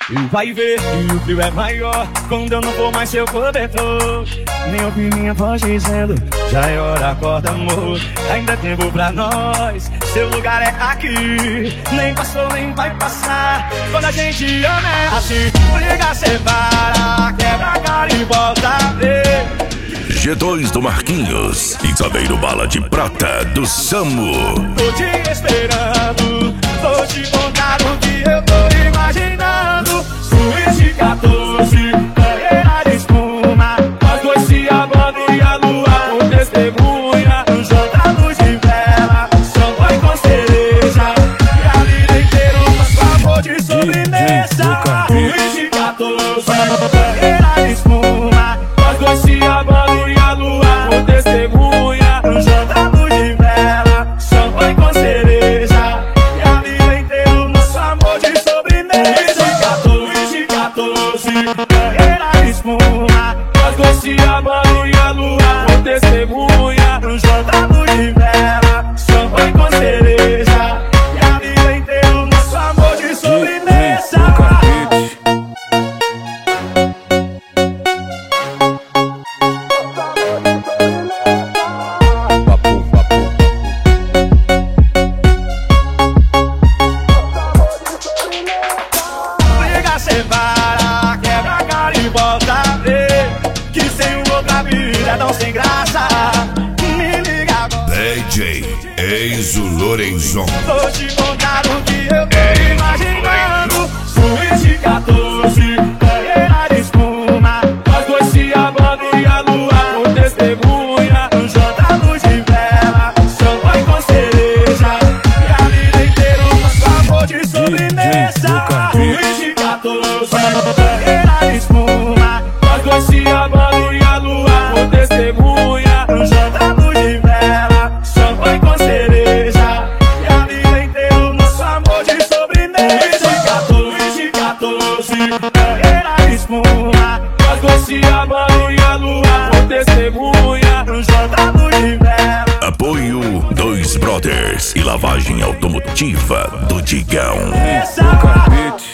E vai ver que o frio é maior quando eu não vou mais seu cobertor. Nem ouvi minha voz dizendo, já é hora, acorda amor. Ainda é tempo pra nós, seu lugar é aqui. Nem passou, nem vai passar. Quando a gente ama é assim. Briga, separa, quebra a cara e volta a ver. G2 do Marquinhos, Isabeiro Bala de Prata do Samu. Tô te esperando, vou te contar o que eu tô imaginando. Suíte 14, banheira de espuma, nós dois se amando e a lua por testemunha. Junta luz de vela, champanhe com cereja, e a vida inteira nosso amor de sobremesa. Suíte 14, banheira de espuma, nós dois se amando e a lua por testemunha. Junta luz de vela, champanhe com cereja, e a vida inteira nosso amor de sobremesa. 14, banheira de espuma, nós dois se amando e a lua por testemunha. Junta luz de vela, champanhe com cereja, e a vida inteira nosso amor de sobremesa. Briga, separa, quebra a cara e volta a ver. Que sem o outro a vida é tão sem graça. Me liga agora, DJ Enzo Lorenzon. vou te contar o que eu tô imaginando. Suíte 14, banheira de espuma, nós dois se amando e a lua por testemunha. Junta luz de vela, champanhe com cereja, e a vida inteira nosso amor de sobremesa. Suíte 14, banheira de espuma, nós dois se amando e a lua por testemunha. Junta luz de vela, champanhe com cereja, e a vida inteira nosso amor de sobremesa. 14, banheira de espuma, nós dois se amando e a lua por testemunha. Junta luz de vela. Apoio Dois Brothers e lavagem automotiva do Digão. Essa